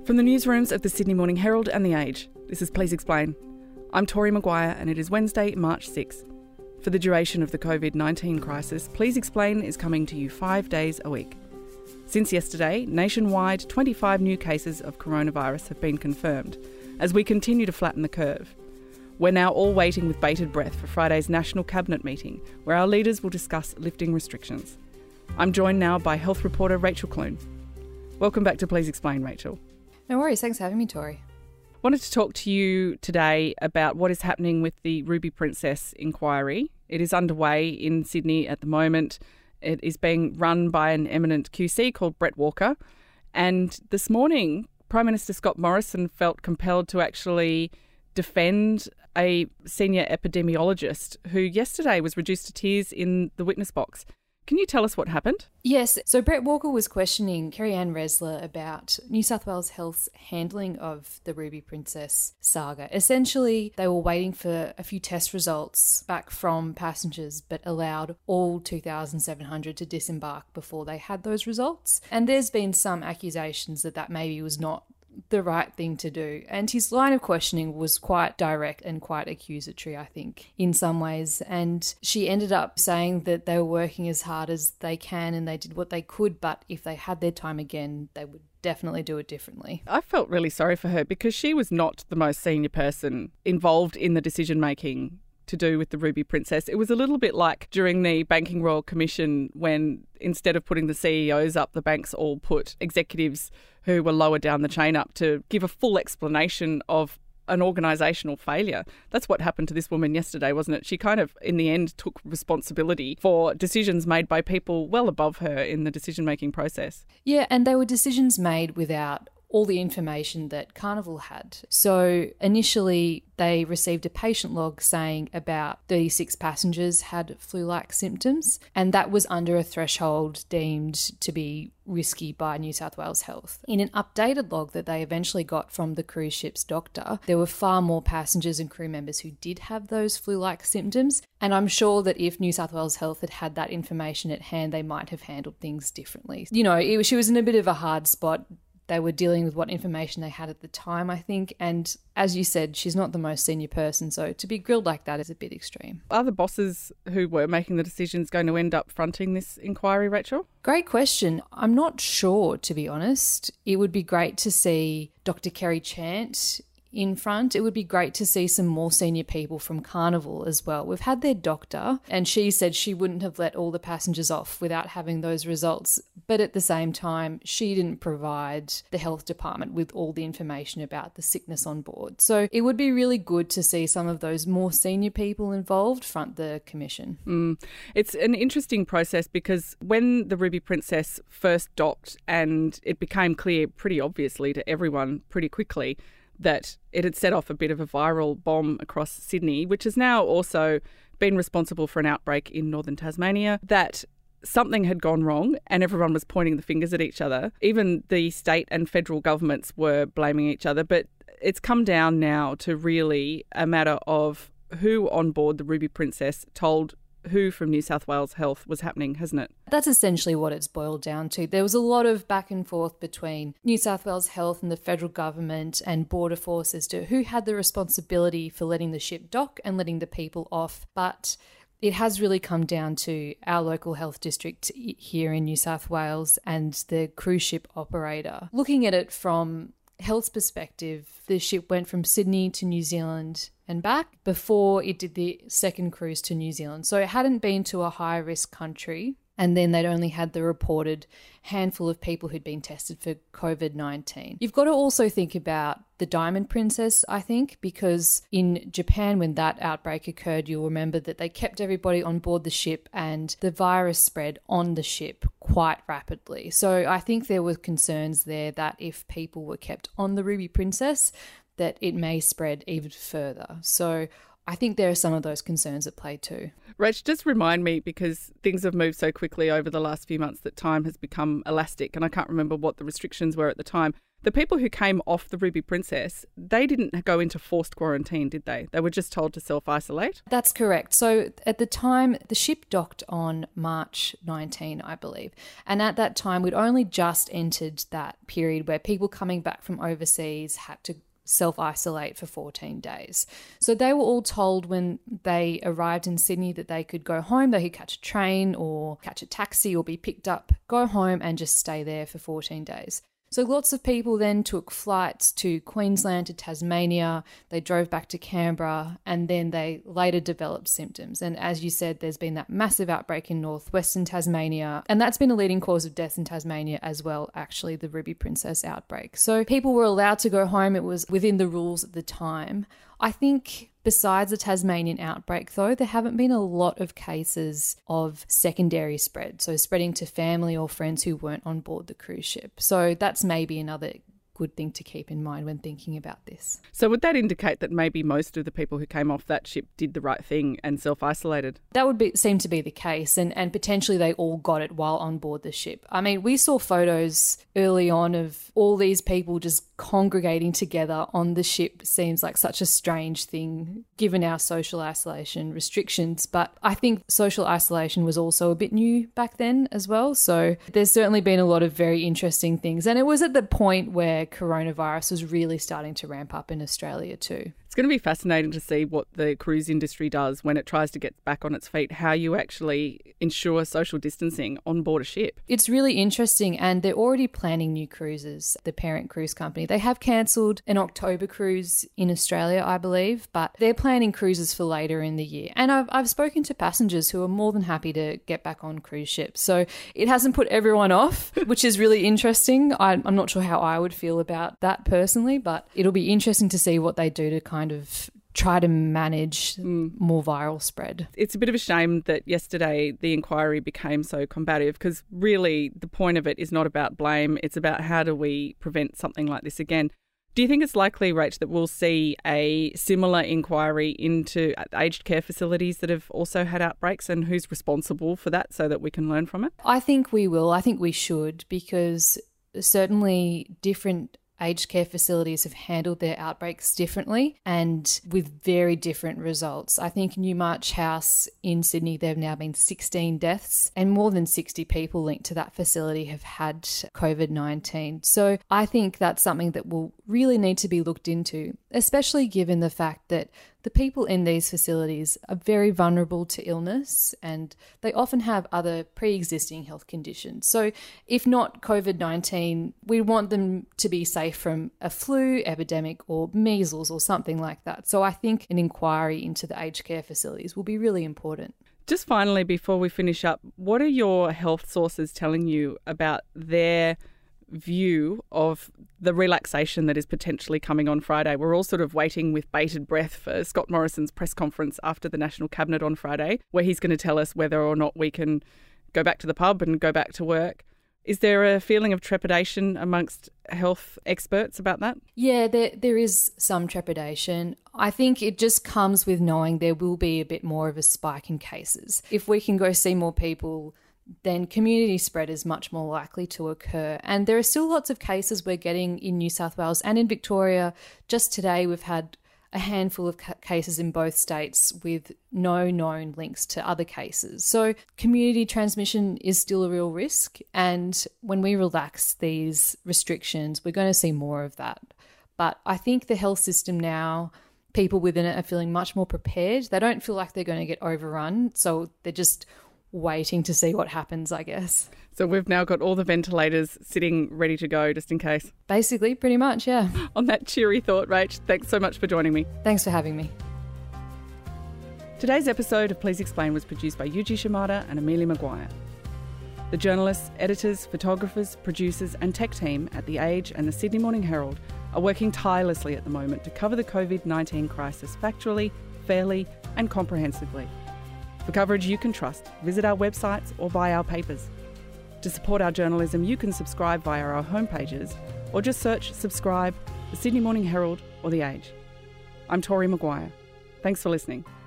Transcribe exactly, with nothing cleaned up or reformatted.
From the newsrooms of the Sydney Morning Herald and The Age, this is Please Explain. I'm Tori Maguire and it is Wednesday, March sixth. For the duration of the covid nineteen crisis, Please Explain is coming to you five days a week. Since yesterday, nationwide, twenty-five new cases of coronavirus have been confirmed, as we continue to flatten the curve. We're now all waiting with bated breath for Friday's National Cabinet meeting, where our leaders will discuss lifting restrictions. I'm joined now by health reporter Rachel Clune. Welcome back to Please Explain, Rachel. No worries, thanks for having me, Tori. Wanted to talk to you today about what is happening with the Ruby Princess inquiry. It is underway in Sydney at the moment. It is being run by an eminent Q C called Brett Walker. And this morning, Prime Minister Scott Morrison felt compelled to actually defend a senior epidemiologist who yesterday was reduced to tears in the witness box. Can you tell us what happened? Yes, so Brett Walker was questioning Kerri-Anne Resler about New South Wales Health's handling of the Ruby Princess saga. Essentially, they were waiting for a few test results back from passengers, but allowed all two thousand seven hundred to disembark before they had those results. And there's been some accusations that that maybe was not the right thing to do. And his line of questioning was quite direct and quite accusatory, I think, in some ways. And she ended up saying that they were working as hard as they can and they did what they could, but if they had their time again, they would definitely do it differently. I felt really sorry for her because she was not the most senior person involved in the decision-making to do with the Ruby Princess. It was a little bit like during the Banking Royal Commission when instead of putting the C E Os up, the banks all put executives who were lower down the chain up to give a full explanation of an organisational failure. That's what happened to this woman yesterday, wasn't it? She kind of, in the end, took responsibility for decisions made by people well above her in the decision-making process. Yeah, and they were decisions made without all the information that Carnival had. So initially they received a patient log saying about thirty-six passengers had flu-like symptoms, and that was under a threshold deemed to be risky by New South Wales Health. In an updated log that they eventually got from the cruise ship's doctor, there were far more passengers and crew members who did have those flu-like symptoms, and I'm sure that if New South Wales Health had had that information at hand, they might have handled things differently. You know, it, she was in a bit of a hard spot. They were dealing with what information they had at the time, I think. And as you said, she's not the most senior person, so to be grilled like that is a bit extreme. Are the bosses who were making the decisions going to end up fronting this inquiry, Rachel? Great question. I'm not sure, to be honest. It would be great to see Doctor Kerry Chant in front. It would be great to see some more senior people from Carnival as well. We've had their doctor and she said she wouldn't have let all the passengers off without having those results. But at the same time, she didn't provide the health department with all the information about the sickness on board. So it would be really good to see some of those more senior people involved front the commission. Mm. It's an interesting process because when the Ruby Princess first docked and it became clear pretty obviously to everyone pretty quickly that it had set off a bit of a viral bomb across Sydney, which has now also been responsible for an outbreak in northern Tasmania, that something had gone wrong and everyone was pointing the fingers at each other. Even the state and federal governments were blaming each other. But it's come down now to really a matter of who on board the Ruby Princess told who from New South Wales Health was happening, hasn't it? That's essentially what it's boiled down to. There was a lot of back and forth between New South Wales Health and the federal government and Border Force as to who had the responsibility for letting the ship dock and letting the people off. But it has really come down to our local health district here in New South Wales and the cruise ship operator. Looking at it from health's perspective, the ship went from Sydney to New Zealand and back before it did the second cruise to New Zealand. So it hadn't been to a high-risk country, and then they'd only had the reported handful of people who'd been tested for covid nineteen. You've got to also think about the Diamond Princess, I think, because in Japan, when that outbreak occurred, you'll remember that they kept everybody on board the ship and the virus spread on the ship quite rapidly. So I think there were concerns there that if people were kept on the Ruby Princess, that it may spread even further. So I think there are some of those concerns at play too. Rach, just remind me, because things have moved so quickly over the last few months that time has become elastic and I can't remember what the restrictions were at the time. The people who came off the Ruby Princess, they didn't go into forced quarantine, did they? They were just told to self-isolate? That's correct. So at the time, the ship docked on March nineteenth, I believe. And at that time, we'd only just entered that period where people coming back from overseas had to self-isolate for fourteen days. So they were all told when they arrived in Sydney that they could go home, they could catch a train or catch a taxi or be picked up, go home and just stay there for fourteen days. So lots of people then took flights to Queensland, to Tasmania, they drove back to Canberra, and then they later developed symptoms. And as you said, there's been that massive outbreak in northwestern Tasmania, and that's been a leading cause of deaths in Tasmania as well, actually, the Ruby Princess outbreak. So people were allowed to go home. It was within the rules at the time. I think besides the Tasmanian outbreak, though, there haven't been a lot of cases of secondary spread, so spreading to family or friends who weren't on board the cruise ship. So that's maybe another good thing to keep in mind when thinking about this. So would that indicate that maybe most of the people who came off that ship did the right thing and self-isolated? That would be, seem to be the case, and, and potentially they all got it while on board the ship. I mean, we saw photos early on of all these people just congregating together on the ship. Seems like such a strange thing given our social isolation restrictions, but I think social isolation was also a bit new back then as well. So there's certainly been a lot of very interesting things, and it was at the point where coronavirus was really starting to ramp up in Australia too. It's going to be fascinating to see what the cruise industry does when it tries to get back on its feet, how you actually ensure social distancing on board a ship. It's really interesting, and they're already planning new cruises, the parent cruise company. They have cancelled an October cruise in Australia, I believe, but they're planning cruises for later in the year. And I've, I've spoken to passengers who are more than happy to get back on cruise ships. So it hasn't put everyone off, which is really interesting. I, I'm not sure how I would feel about that personally, but it'll be interesting to see what they do to kind of try to manage mm. more viral spread. It's a bit of a shame that yesterday the inquiry became so combative, because really the point of it is not about blame. It's about how do we prevent something like this again. Do you think it's likely, Rach, that we'll see a similar inquiry into aged care facilities that have also had outbreaks, and who's responsible for that so that we can learn from it? I think we will. I think we should, because certainly different aged care facilities have handled their outbreaks differently and with very different results. I think Newmarch House in Sydney, there have now been sixteen deaths, and more than sixty people linked to that facility have had covid nineteen. So I think that's something that will really need to be looked into, especially given the fact that the people in these facilities are very vulnerable to illness, and they often have other pre-existing health conditions. So if not covid nineteen, we want them to be safe from a flu epidemic or measles or something like that. So I think an inquiry into the aged care facilities will be really important. Just finally, before we finish up, what are your health sources telling you about their view of the relaxation that is potentially coming on Friday? We're all sort of waiting with bated breath for Scott Morrison's press conference after the National Cabinet on Friday, where he's going to tell us whether or not we can go back to the pub and go back to work. Is there a feeling of trepidation amongst health experts about that? Yeah, there there is some trepidation. I think it just comes with knowing there will be a bit more of a spike in cases. If we can go see more people, then community spread is much more likely to occur. And there are still lots of cases we're getting in New South Wales and in Victoria. Just today we've had a handful of ca- cases in both states with no known links to other cases. So community transmission is still a real risk. And when we relax these restrictions, we're going to see more of that. But I think the health system now, people within it are feeling much more prepared. They don't feel like they're going to get overrun. So they're just waiting to see what happens, I guess. So we've now got all the ventilators sitting ready to go just in case. Basically, pretty much, yeah. On that cheery thought, Rach, thanks so much for joining me. Thanks for having me. Today's episode of Please Explain was produced by Yuji Shimada and Amelia Maguire. The journalists, editors, photographers, producers and tech team at The Age and the Sydney Morning Herald are working tirelessly at the moment to cover the covid nineteen crisis factually, fairly and comprehensively. For coverage you can trust, visit our websites or buy our papers. To support our journalism, you can subscribe via our homepages or just search subscribe, the Sydney Morning Herald or The Age. I'm Tori Maguire. Thanks for listening.